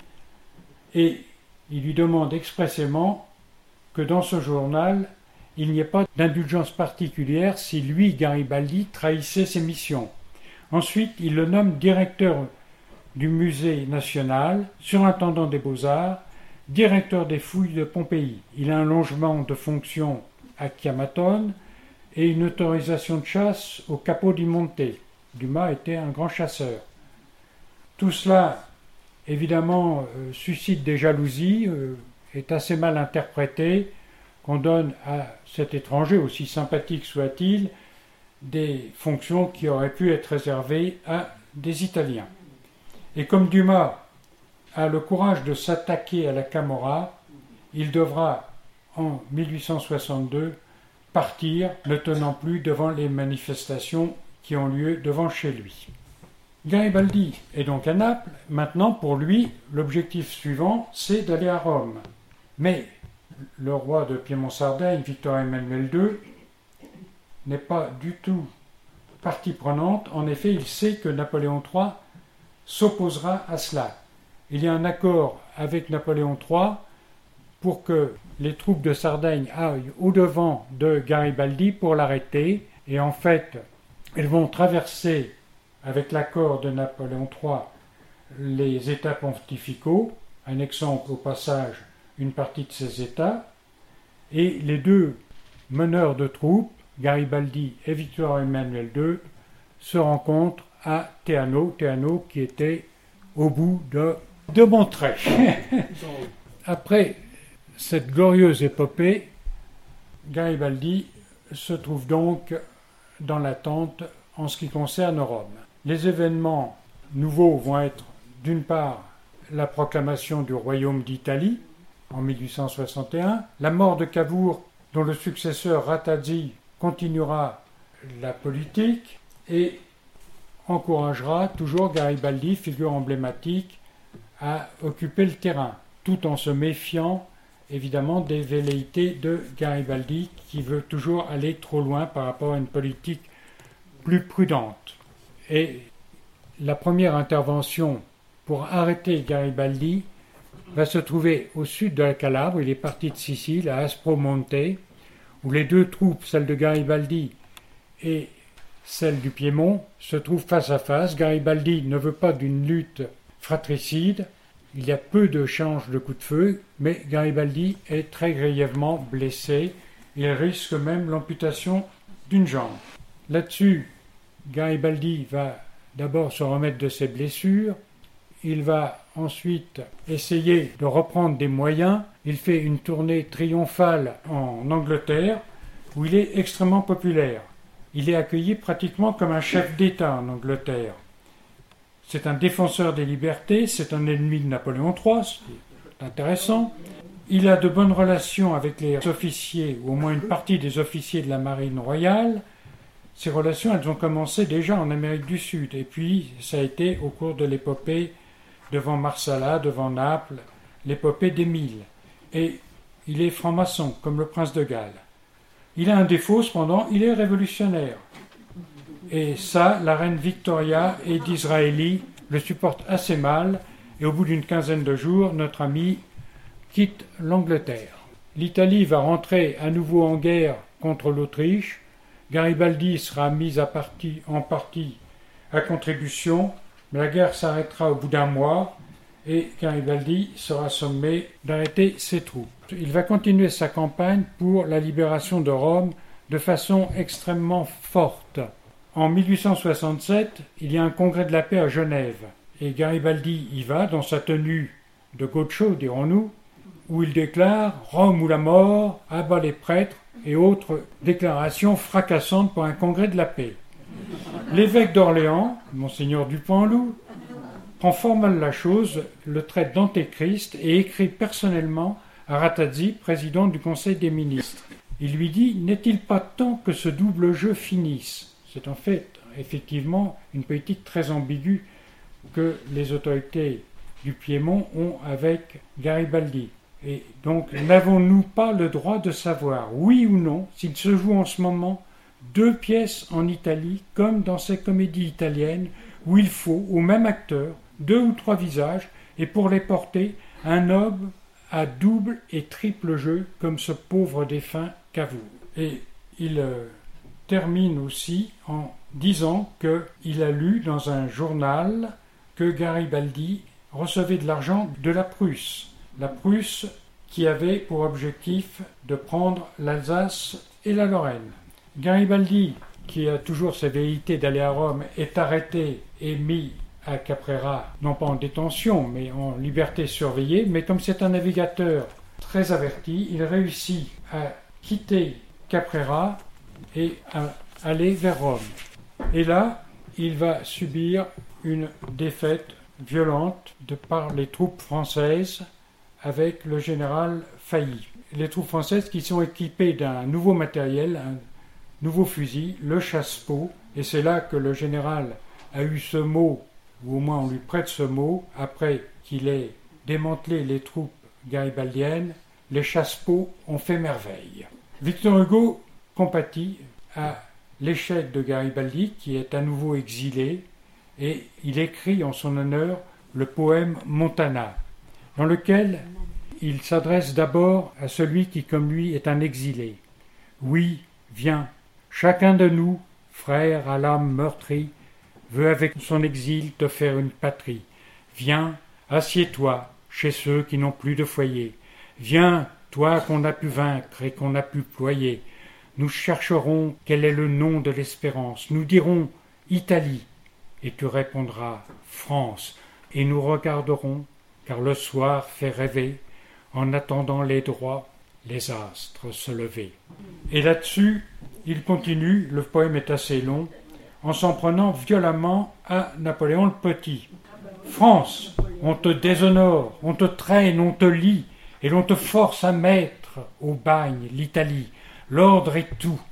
Speaker 1: et il lui demande expressément que dans ce journal, il n'y ait pas d'indulgence particulière si lui, Garibaldi, trahissait ses missions. Ensuite, il le nomme directeur du musée national, surintendant des beaux-arts, directeur des fouilles de Pompéi. Il a un logement de fonction à Chiamatone et une autorisation de chasse au Capo di Monte. Dumas était un grand chasseur. Tout cela, évidemment, euh, suscite des jalousies, euh, est assez mal interprété, qu'on donne à cet étranger, aussi sympathique soit-il, des fonctions qui auraient pu être réservées à des Italiens. Et comme Dumas a le courage de s'attaquer à la Camorra, il devra, en mille huit cent soixante-deux, partir, ne tenant plus devant les manifestations qui ont lieu devant chez lui. Garibaldi est donc à Naples. Maintenant, pour lui, l'objectif suivant, c'est d'aller à Rome. Mais le roi de Piémont-Sardaigne, Victor Emmanuel deux, n'est pas du tout partie prenante. En effet, il sait que Napoléon trois s'opposera à cela. Il y a un accord avec Napoléon trois pour que les troupes de Sardaigne aillent au-devant de Garibaldi pour l'arrêter. Et en fait, elles vont traverser, avec l'accord de Napoléon trois, les États pontificaux, annexant au passage une partie de ces États, et les deux meneurs de troupes, Garibaldi et Victor Emmanuel deux, se rencontrent à Teano, Teano qui était au bout de, de Montreuil. Après cette glorieuse épopée, Garibaldi se trouve donc dans l'attente en ce qui concerne Rome. Les événements nouveaux vont être, d'une part, la proclamation du royaume d'Italie en mille huit cent soixante et un, la mort de Cavour, dont le successeur Ratazzi continuera la politique et encouragera toujours Garibaldi, figure emblématique, à occuper le terrain, tout en se méfiant évidemment des velléités de Garibaldi qui veut toujours aller trop loin par rapport à une politique plus prudente. Et la première intervention pour arrêter Garibaldi va se trouver au sud de la Calabre. Il est parti de Sicile, à Aspromonte, où les deux troupes, celle de Garibaldi et celle du Piémont, se trouvent face à face. Garibaldi ne veut pas d'une lutte fratricide. Il y a peu de change de coups de feu, mais Garibaldi est très grièvement blessé. Il risque même l'amputation d'une jambe. Là-dessus, Garibaldi va d'abord se remettre de ses blessures. Il va ensuite essayer de reprendre des moyens. Il fait une tournée triomphale en Angleterre, où il est extrêmement populaire. Il est accueilli pratiquement comme un chef d'État en Angleterre. C'est un défenseur des libertés, c'est un ennemi de Napoléon trois, c'est intéressant. Il a de bonnes relations avec les officiers, ou au moins une partie des officiers de la marine royale. Ces relations, elles ont commencé déjà en Amérique du Sud, et puis ça a été au cours de l'épopée devant Marsala, devant Naples, l'épopée des Mille. Et il est franc-maçon, comme le prince de Galles. Il a un défaut, cependant, il est révolutionnaire. Et ça, la reine Victoria et Disraeli le supportent assez mal, et au bout d'une quinzaine de jours, notre ami quitte l'Angleterre. L'Italie va rentrer à nouveau en guerre contre l'Autriche. Garibaldi sera mis à partie, en partie à contribution, mais la guerre s'arrêtera au bout d'un mois, et Garibaldi sera sommé d'arrêter ses troupes. Il va continuer sa campagne pour la libération de Rome de façon extrêmement forte. En mille huit cent soixante-sept, il y a un congrès de la paix à Genève, et Garibaldi y va dans sa tenue de gaucho, dirons-nous, où il déclare « Rome ou la mort, abat les prêtres » et autres déclarations fracassantes pour un congrès de la paix. L'évêque d'Orléans, Monseigneur Dupanloup, prend fort mal la chose, le traite d'antéchrist et écrit personnellement à Ratazzi, président du Conseil des ministres. Il lui dit « N'est-il pas temps que ce double jeu finisse ?» C'est en fait, effectivement, une politique très ambiguë que les autorités du Piémont ont avec Garibaldi. Et donc, n'avons-nous pas le droit de savoir, oui ou non, s'il se joue en ce moment deux pièces en Italie, comme dans ces comédies italiennes, où il faut, au même acteur, deux ou trois visages, et pour les porter, un homme à double et triple jeu, comme ce pauvre défunt Cavour. Et il euh, termine aussi en disant qu'il a lu dans un journal que Garibaldi recevait de l'argent de la Prusse. La Prusse qui avait pour objectif de prendre l'Alsace et la Lorraine. Garibaldi, qui a toujours sa velléité d'aller à Rome, est arrêté et mis à Caprera, non pas en détention, mais en liberté surveillée, mais comme c'est un navigateur très averti, il réussit à quitter Caprera et à aller vers Rome. Et là, il va subir une défaite violente de par les troupes françaises avec le général Failly. Les troupes françaises qui sont équipées d'un nouveau matériel, un nouveau fusil, le chasse-peau, et c'est là que le général a eu ce mot, ou au moins on lui prête ce mot, après qu'il ait démantelé les troupes garibaldiennes, les chasse-peau ont fait merveille. Victor Hugo compatit à l'échec de Garibaldi, qui est à nouveau exilé, et il écrit en son honneur le poème Montana, dans lequel il s'adresse d'abord à celui qui, comme lui, est un exilé. Oui, viens, chacun de nous, frère à l'âme meurtrie, veut avec son exil te faire une patrie. Viens, assieds-toi chez ceux qui n'ont plus de foyer. Viens, toi qu'on a pu vaincre et qu'on a pu ployer. Nous chercherons quel est le nom de l'espérance. Nous dirons Italie, et tu répondras France, et nous regarderons, car le soir fait rêver, en attendant les droits, les astres se lever. Et là-dessus, il continue, le poème est assez long, en s'en prenant violemment à Napoléon le Petit. France, on te déshonore, on te traîne, on te lie, et l'on te force à mettre au bagne l'Italie. L'ordre est tout,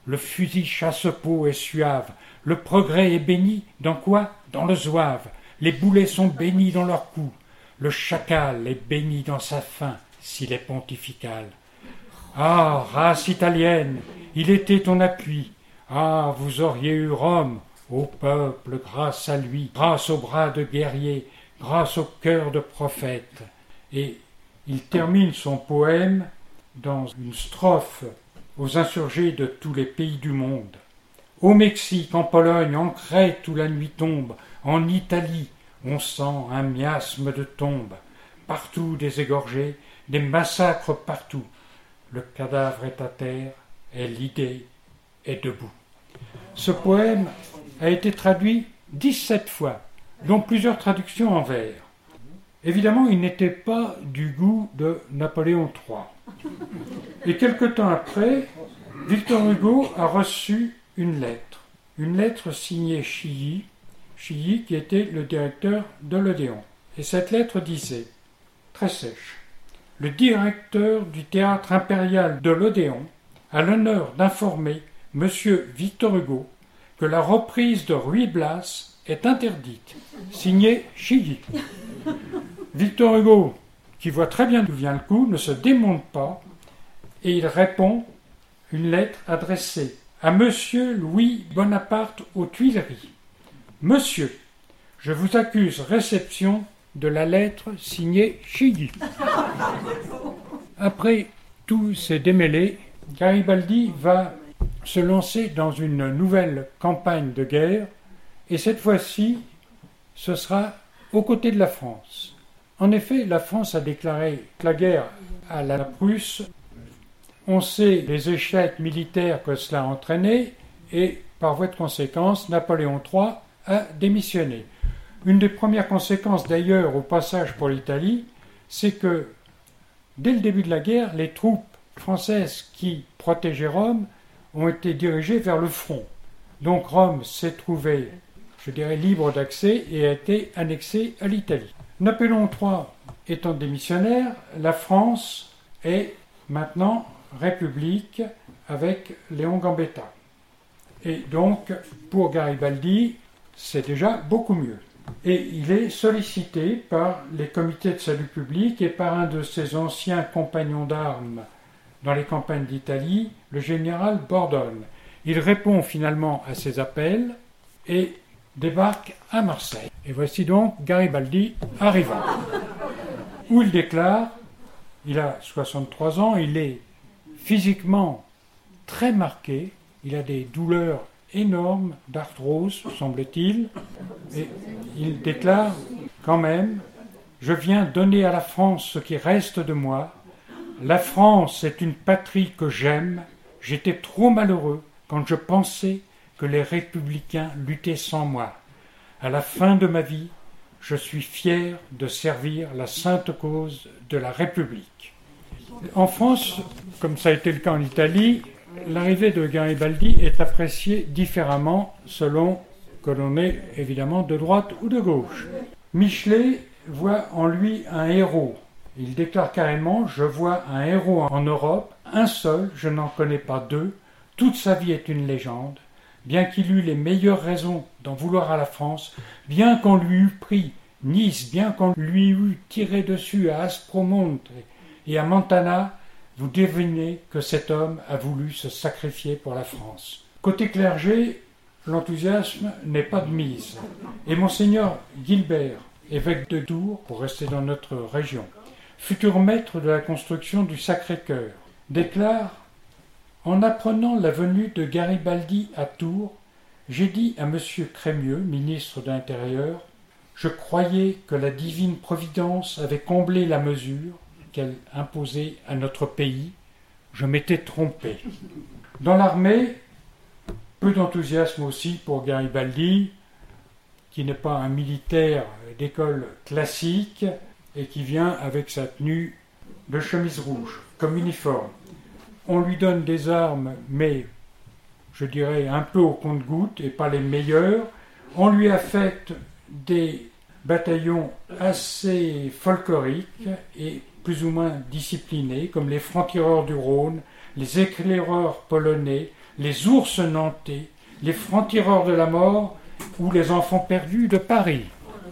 Speaker 1: Le fusil chasse-peau est suave. Le progrès est béni. Dans quoi? Dans le zouave. Les boulets sont bénis dans leur cou. Le chacal est béni dans sa faim, s'il est pontifical. Ah, race italienne, il était ton appui. Ah, vous auriez eu Rome, ô peuple, grâce à lui, grâce aux bras de guerriers, grâce au cœur de prophète. Et il termine son poème dans une strophe aux insurgés de tous les pays du monde. Au Mexique, en Pologne, en Crète où la nuit tombe, en Italie, on sent un miasme de tombe. Partout des égorgés, des massacres partout. Le cadavre est à terre, et l'idée est debout. Ce poème a été traduit dix-sept fois, dont plusieurs traductions en vers. Évidemment, il n'était pas du goût de Napoléon trois. Et quelque temps après, Victor Hugo a reçu une lettre, une lettre signée Chilly, Chilly qui était le directeur de l'Odéon. Et cette lettre disait, très sèche, « Le directeur du théâtre impérial de l'Odéon a l'honneur d'informer Monsieur Victor Hugo que la reprise de Ruy Blas est interdite. » Signé Chilly. Victor Hugo, qui voit très bien d'où vient le coup, ne se démonte pas et il répond une lettre adressée à Monsieur Louis Bonaparte aux Tuileries. Monsieur, je vous accuse réception de la lettre signée Chilly. Après tous ces démêlés, Garibaldi va se lancer dans une nouvelle campagne de guerre, et cette fois-ci, ce sera aux côtés de la France. En effet, la France a déclaré la guerre à la Prusse. On sait les échecs militaires que cela a entraîné, et par voie de conséquence, Napoléon trois a démissionné. Une des premières conséquences d'ailleurs au passage pour l'Italie, c'est que dès le début de la guerre, les troupes françaises qui protégeaient Rome ont été dirigées vers le front. Donc Rome s'est trouvée, je dirais, libre d'accès et a été annexée à l'Italie. Napoléon trois étant démissionnaire, la France est maintenant république avec Léon Gambetta. Et donc, pour Garibaldi, c'est déjà beaucoup mieux. Et il est sollicité par les comités de salut public et par un de ses anciens compagnons d'armes dans les campagnes d'Italie, le général Bordone. Il répond finalement à ces appels et débarque à Marseille. Et voici donc Garibaldi arrivant, où il déclare, il a soixante-trois ans, il est physiquement très marqué, il a des douleurs énormes d'arthrose, semble-t-il, et il déclare quand même « Je viens donner à la France ce qui reste de moi. La France est une patrie que j'aime. J'étais trop malheureux quand je pensais que les républicains luttaient sans moi. À la fin de ma vie, je suis fier de servir la sainte cause de la République. » En France, comme ça a été le cas en Italie, l'arrivée de Garibaldi est appréciée différemment selon que l'on est évidemment de droite ou de gauche. Michelet voit en lui un héros. Il déclare carrément « Je vois un héros en Europe, un seul, je n'en connais pas deux, toute sa vie est une légende, bien qu'il eût les meilleures raisons d'en vouloir à la France, bien qu'on lui eût pris Nice, bien qu'on lui eût tiré dessus à Aspromonte et à Montana, vous devinez que cet homme a voulu se sacrifier pour la France. » Côté clergé, l'enthousiasme n'est pas de mise. Et Monseigneur Gilbert, évêque de Tours, pour rester dans notre région, futur maître de la construction du Sacré-Cœur, déclare « En apprenant la venue de Garibaldi à Tours, j'ai dit à M. Crémieux, ministre de l'Intérieur, je croyais que la divine providence avait comblé la mesure qu'elle imposait à notre pays. Je m'étais trompé. » Dans l'armée, peu d'enthousiasme aussi pour Garibaldi, qui n'est pas un militaire d'école classique et qui vient avec sa tenue de chemise rouge, comme uniforme. On lui donne des armes, mais je dirais un peu au compte-gouttes et pas les meilleures. On lui affecte des bataillons assez folkloriques et plus ou moins disciplinés, comme les francs-tireurs du Rhône, les éclaireurs polonais, les ours nantais, les francs-tireurs de la mort ou les enfants perdus de Paris.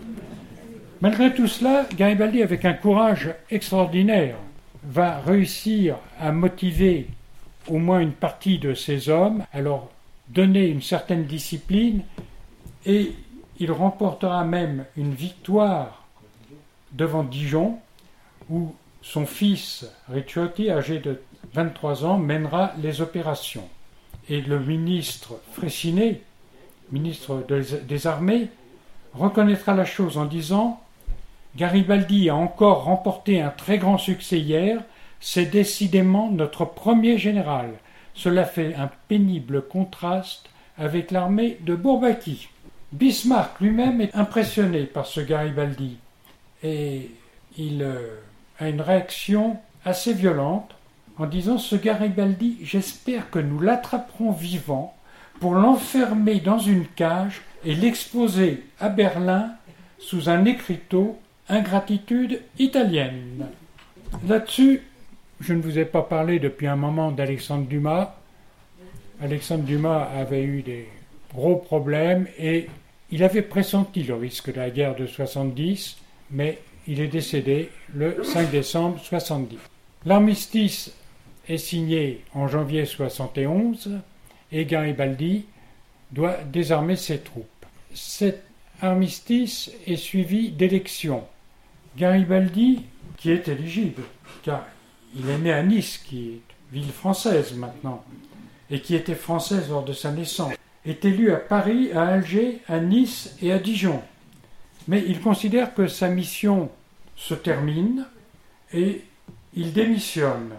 Speaker 1: Malgré tout cela, Garibaldi, avec un courage extraordinaire, va réussir à motiver au moins une partie de ses hommes, à leur donner une certaine discipline, et il remportera même une victoire devant Dijon, où son fils Ricciotti, âgé de vingt-trois ans, mènera les opérations. Et le ministre Fraissinet, ministre des Armées, reconnaîtra la chose en disant « Garibaldi a encore remporté un très grand succès hier, c'est décidément notre premier général. Cela fait un pénible contraste avec l'armée de Bourbaki. » Bismarck lui-même est impressionné par ce Garibaldi et il euh, a une réaction assez violente en disant « Ce Garibaldi, j'espère que nous l'attraperons vivant pour l'enfermer dans une cage et l'exposer à Berlin sous un écriteau « Ingratitude italienne ». Là-dessus, je ne vous ai pas parlé depuis un moment d'Alexandre Dumas. Alexandre Dumas avait eu des gros problèmes et il avait pressenti le risque de la guerre de soixante-dix, mais il est décédé le cinq décembre soixante-dix. L'armistice est signé en janvier soixante et onze et Garibaldi doit désarmer ses troupes. Cet armistice est suivi d'élections. Garibaldi, qui est éligible, car il est né à Nice, qui est ville française maintenant, et qui était française lors de sa naissance, est élu à Paris, à Alger, à Nice et à Dijon. Mais il considère que sa mission se termine et il démissionne.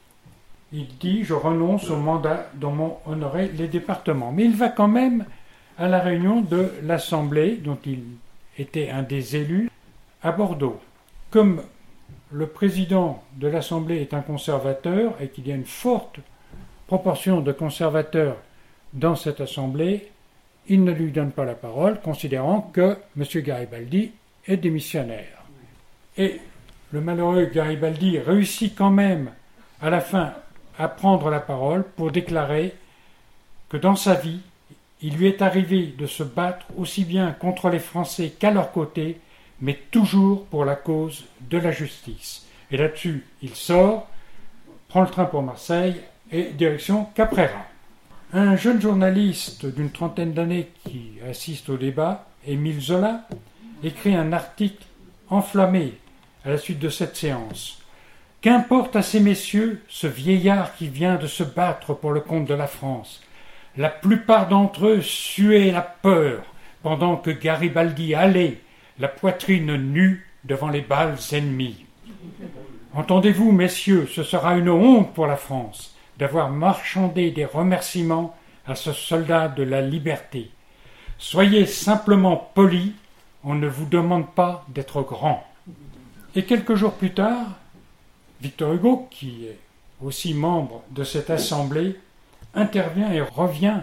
Speaker 1: Il dit « Je renonce au mandat dont m'ont honoré les départements ». Mais il va quand même à la réunion de l'Assemblée, dont il était un des élus, à Bordeaux. Comme le président de l'Assemblée est un conservateur et qu'il y a une forte proportion de conservateurs dans cette Assemblée, il ne lui donne pas la parole, considérant que M. Garibaldi est démissionnaire. Et le malheureux Garibaldi réussit quand même, à la fin, à prendre la parole pour déclarer que dans sa vie, il lui est arrivé de se battre aussi bien contre les Français qu'à leur côté, mais toujours pour la cause de la justice. Et là-dessus, il sort, prend le train pour Marseille et direction Caprera. Un jeune journaliste d'une trentaine d'années qui assiste au débat, Émile Zola, écrit un article enflammé à la suite de cette séance. « Qu'importe à ces messieurs ce vieillard qui vient de se battre pour le compte de la France. La plupart d'entre eux suaient la peur pendant que Garibaldi allait, la poitrine nue devant les balles ennemies. Entendez-vous, messieurs, ce sera une honte pour la France d'avoir marchandé des remerciements à ce soldat de la liberté. Soyez simplement polis, on ne vous demande pas d'être grand. » Et quelques jours plus tard, Victor Hugo, qui est aussi membre de cette assemblée, intervient et revient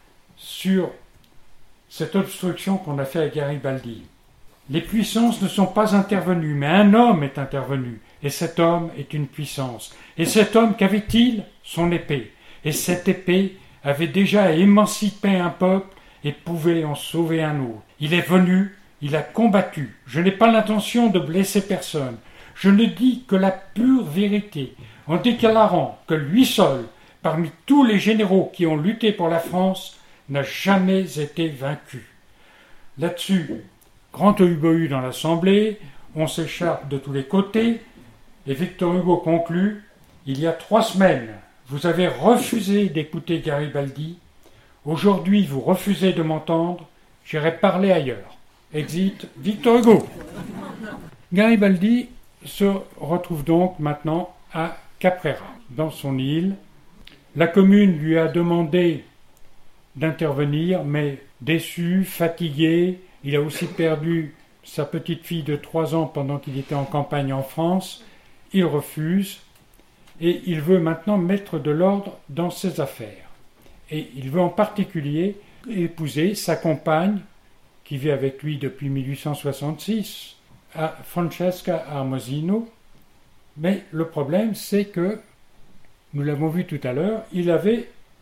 Speaker 1: sur cette obstruction qu'on a fait à Garibaldi. Les puissances ne sont pas intervenues, mais un homme est intervenu, et cet homme est une puissance. Et cet homme, qu'avait-il ? Son épée. Et cette épée avait déjà émancipé un peuple et pouvait en sauver un autre. Il est venu, il a combattu. Je n'ai pas l'intention de blesser personne. Je ne dis que la pure vérité, en déclarant que lui seul, parmi tous les généraux qui ont lutté pour la France, n'a jamais été vaincu. Là-dessus, grand tohu-bohu dans l'Assemblée, on s'écharpe de tous les côtés, et Victor Hugo conclut « Il y a trois semaines, vous avez refusé d'écouter Garibaldi. Aujourd'hui, vous refusez de m'entendre. J'irai parler ailleurs. » Exit Victor Hugo. Garibaldi se retrouve donc maintenant à Caprera, dans son île. La commune lui a demandé d'intervenir, mais déçu, fatigué, il a aussi perdu sa petite fille de trois ans pendant qu'il était en campagne en France. Il refuse et il veut maintenant mettre de l'ordre dans ses affaires. Et il veut en particulier épouser sa compagne, qui vit avec lui depuis mille huit cent soixante-six, à Francesca Armosino. Mais le problème, c'est que, nous l'avons vu tout à l'heure, il avait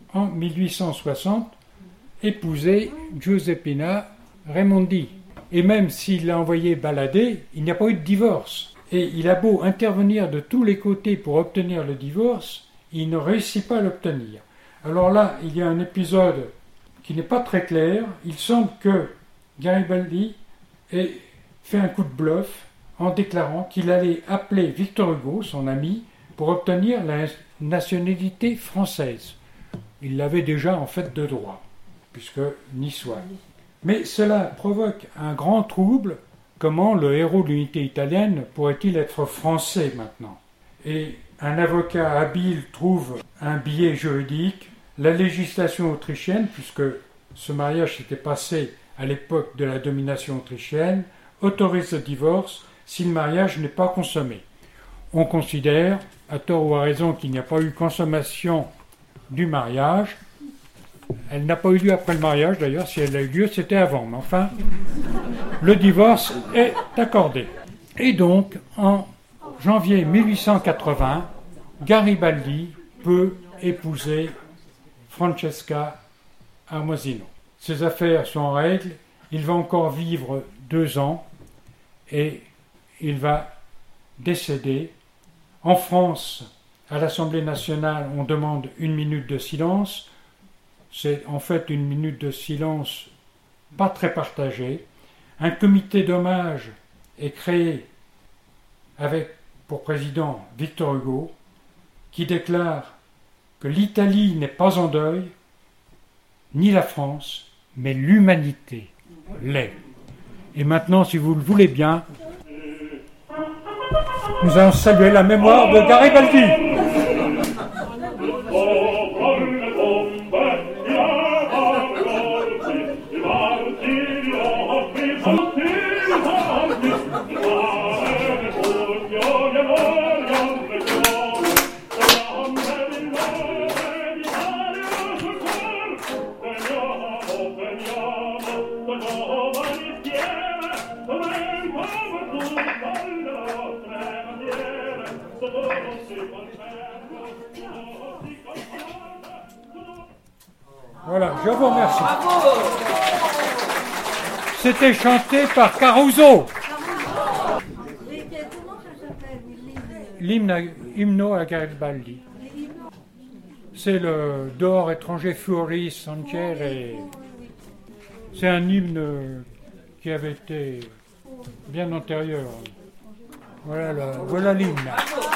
Speaker 1: en mille huit cent soixante, épousé Giuseppina Raimondi. Et même s'il l'a envoyé balader, il n'y a pas eu de divorce. Et il a beau intervenir de tous les côtés pour obtenir le divorce, il ne réussit pas à l'obtenir. Alors là, il y a un épisode qui n'est pas très clair. Il semble que Garibaldi ait fait un coup de bluff en déclarant qu'il allait appeler Victor Hugo, son ami, pour obtenir la nationalité française. Il l'avait déjà en fait de droit, puisque niçois. Mais cela provoque un grand trouble. Comment le héros de l'unité italienne pourrait-il être français maintenant? Et un avocat habile trouve un biais juridique. La législation autrichienne, puisque ce mariage s'était passé à l'époque de la domination autrichienne, autorise le divorce si le mariage n'est pas consommé. On considère, à tort ou à raison, qu'il n'y a pas eu consommation du mariage. Elle n'a pas eu lieu après le mariage, d'ailleurs, si elle a eu lieu, c'était avant. Mais enfin, le divorce est accordé. Et donc, en janvier mille huit cent quatre-vingts, Garibaldi peut épouser Francesca Armosino. Ses affaires sont en règle, il va encore vivre deux ans et il va décéder. En France, à l'Assemblée nationale, on demande une minute de silence. C'est en fait une minute de silence pas très partagée. Un comité d'hommage est créé avec pour président Victor Hugo, qui déclare que l'Italie n'est pas en deuil, ni la France, mais l'humanité l'est. Et maintenant, si vous le voulez bien, nous allons saluer la mémoire de Garibaldi. Voilà, je vous remercie. C'était chanté par Caruso. L'hymne Hymno a Garibaldi. C'est le D'or étranger Fuori Sanchez et c'est un hymne qui avait été bien antérieur. Voilà, le, voilà l'hymne.